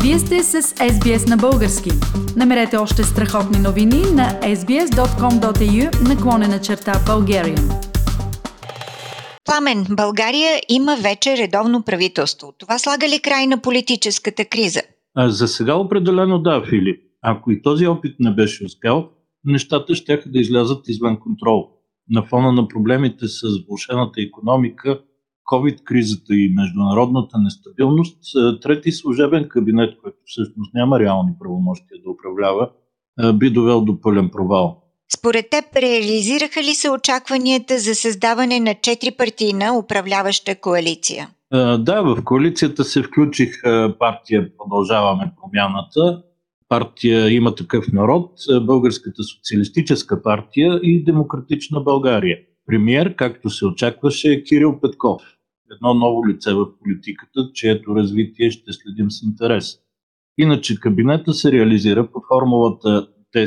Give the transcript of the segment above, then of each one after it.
Вие сте с SBS на български. Намерете още страхотни новини на sbs.com.au/Bulgarian. Пламен, България има вече редовно правителство. Това слага ли край на политическата криза? За сега определено да, Филип. Ако и този опит не беше успял, нещата щяха да излязат извън контрол. На фона на проблемите с влошената икономика, COVID-кризата и международната нестабилност, трети служебен кабинет, който всъщност няма реални правомощия да управлява, би довел до пълен провал. Според теб, реализираха ли се очакванията за създаване на 4-партийна управляваща коалиция? Да, в коалицията се включих партия Продължаваме промяната, партия Има такъв народ, Българската социалистическа партия и Демократична България. Премиер, както се очакваше, е Кирил Петков. Едно ново лице в политиката, чието развитие ще следим с интерес. Иначе кабинета се реализира под формулата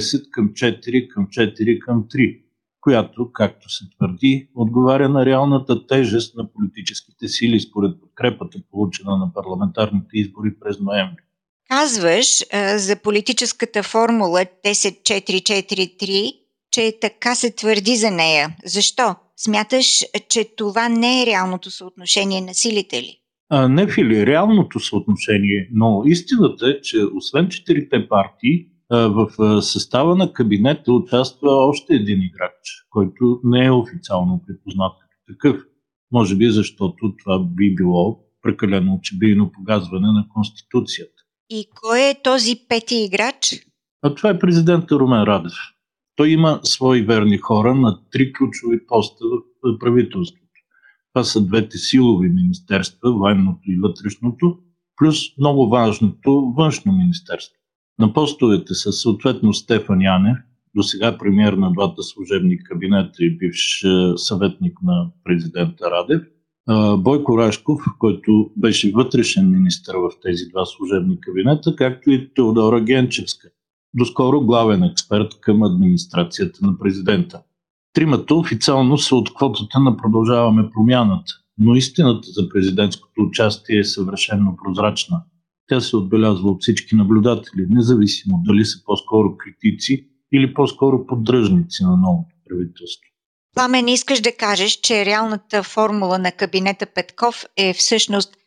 10:4:4:3, която, както се твърди, отговаря на реалната тежест на политическите сили според подкрепата, получена на парламентарните избори през ноември. Казваш за политическата формула 10:4:4:3, че така се твърди за нея. Защо? Смяташ, че това не е реалното съотношение на силите ли? Не, Фили, реалното съотношение, но истината е, че освен 4 партии, в състава на кабинета участва още един играч, който не е официално припознат като такъв. Може би защото това би било прекалено очебийно погазване на Конституцията. И кой е този пети играч? Това е президентът Румен Радев. Той има свои верни хора на 3 ключови поста в правителството. Това са двете силови министерства, военното и вътрешното, плюс много важното външно министерство. На постовете са съответно Стефан Янев, досега премиер на двата служебни кабинета и бивш съветник на президента Радев, Бойко Рашков, който беше вътрешен министър в тези два служебни кабинета, както и Теодора Генчевска, доскоро главен експерт към администрацията на президента. Тримата официално са от квотата на Продължаваме промяната, но истината за президентското участие е съвършено прозрачна. Тя се отбелязва от всички наблюдатели, независимо дали са по-скоро критици или по-скоро поддръжници на новото правителство. Пламен, искаш да кажеш, че реалната формула на кабинета Петков е всъщност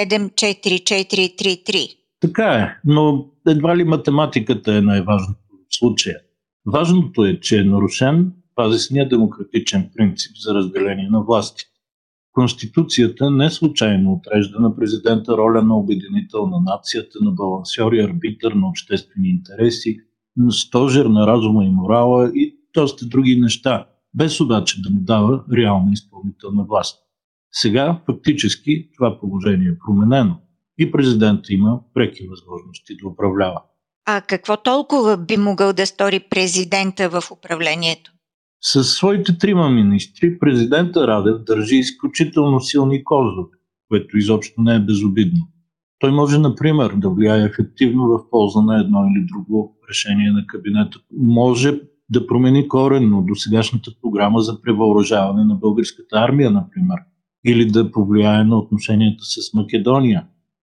7:4:4:3:3. Така е, но едва ли математиката е най-важното в случая. Важното е, че е нарушен базисният демократичен принцип за разделение на власти. Конституцията не случайно отрежда на президента роля на обединител на нацията, на балансьор и арбитър на обществени интереси, на стожер на разума и морала и доста други неща, без обаче да му дава реална изпълнителна власт. Сега фактически това положение е променено и президента има преки възможности да управлява. А какво толкова би могъл да стори президента в управлението? Със своите 3 министри президента Радев държи изключително силни козове, което изобщо не е безобидно. Той може, например, да влияе ефективно в полза на едно или друго решение на кабинета. Може да промени коренно досегашната програма за превъоръжаване на българската армия, например, или да повлияе на отношенията с Македония.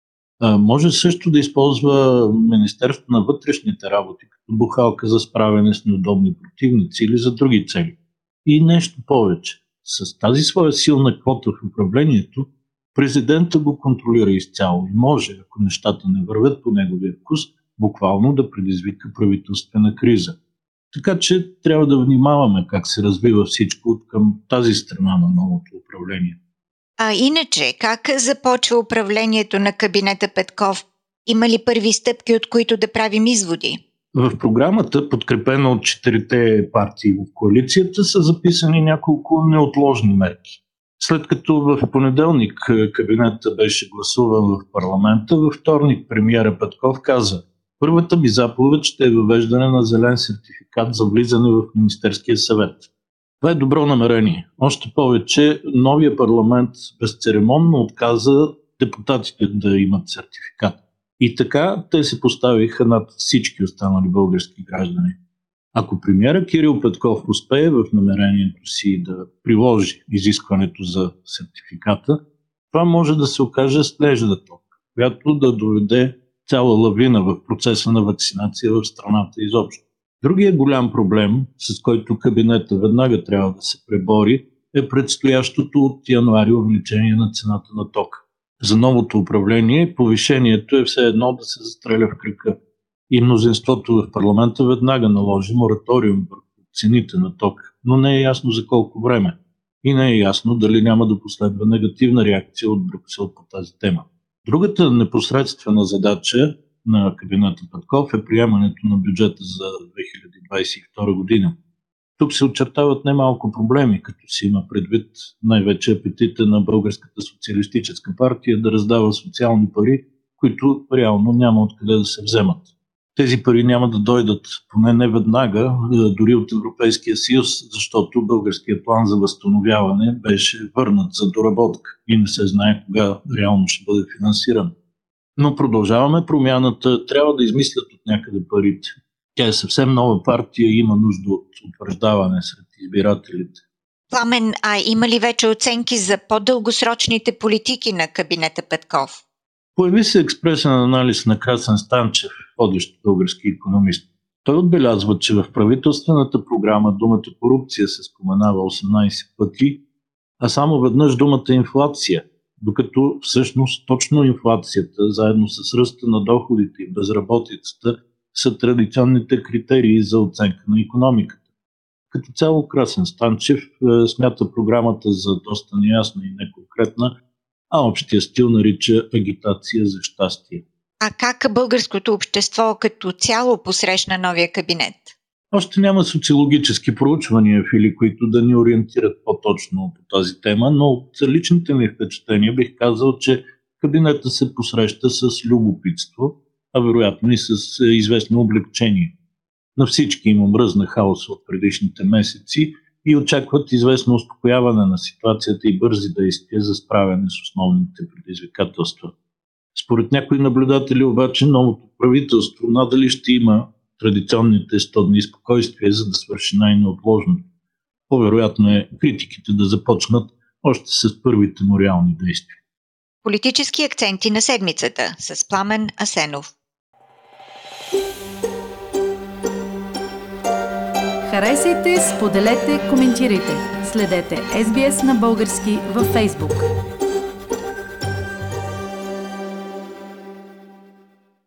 Може също да използва Министерството на вътрешните работи като бухалка за справяне с неудобни противници или за други цели. И нещо повече. С тази своя силна квота в управлението, президента го контролира изцяло и може, ако нещата не вървят по неговия вкус, буквално да предизвика правителствена криза. Така че трябва да внимаваме как се развива всичко от към тази страна на новото управление. А иначе, как започва управлението на кабинета Петков? Има ли първи стъпки, от които да правим изводи? В програмата, подкрепена от 4 партии в коалицията, са записани няколко неотложни мерки. След като в понеделник кабинета беше гласуван в парламента, във вторник премиера Петков каза: "Първата ми заповед ще е въвеждане на зелен сертификат за влизане в Министерския съвет." Това е добро намерение. Още повече, новия парламент безцеремонно отказа депутатите да имат сертификат. И така те се поставиха над всички останали български граждани. Ако премиера Кирил Петков успее в намерението си да приложи изискването за сертификата, това може да се окаже снежна топка, която да доведе цяла лавина в процеса на вакцинация в страната изобщо. Другия голям проблем, с който кабинета веднага трябва да се пребори, е предстоящото от януари увеличение на цената на тока. За новото управление повишението е все едно да се застреля в кръка. И мнозинството в парламента веднага наложи мораториум върху цените на тока, но не е ясно за колко време. И не е ясно дали няма да последва негативна реакция от Брюксел по тази тема. Другата непосредствена задача на кабинета Петков е приемането на бюджета за 2022 година. Тук се очертават немалко проблеми, като си има предвид най-вече апетита на Българската социалистическа партия да раздава социални пари, които реално няма откъде да се вземат. Тези пари няма да дойдат, поне не веднага, дори от Европейския съюз, защото българският план за възстановяване беше върнат за доработка и не се знае кога реално ще бъде финансиран. Но продължаваме промяната, трябва да измислят от някъде парите. Тя е съвсем нова партия и има нужда от утвърждаване сред избирателите. Пламен, има ли вече оценки за по-дългосрочните политики на кабинета Петков? Появи се експресен анализ на Красен Станчев, водещ български икономист. Той отбелязва, че в правителствената програма думата корупция се споменава 18 пъти, а само веднъж думата инфлация, докато всъщност точно инфлацията, заедно с ръста на доходите и безработицата, са традиционните критерии за оценка на икономиката. Като цяло Красен Станчев смята програмата за доста неясна и неконкретна, а общия стил нарича агитация за щастие. А как българското общество като цяло посрещна новия кабинет? Още няма социологически проучвания, Фили, които да ни ориентират по-точно по тази тема, но от личните ми впечатления бих казал, че кабинета се посреща с любопитство, а вероятно и с известно облегчение. На всички им омръзна хаос от предишните месеци и очакват известно успокояване на ситуацията и бързи действия за справяне с основните предизвикателства. Според някои наблюдатели обаче новото правителство надали ще има традиционните 100 дни спокойствие, за да свърши най-неотложно. По-вероятно е критиките да започнат още с първите му реални действия. Политически акценти на седмицата с Пламен Асенов. Харесайте, споделете, коментирайте. Следете SBS на български във Facebook.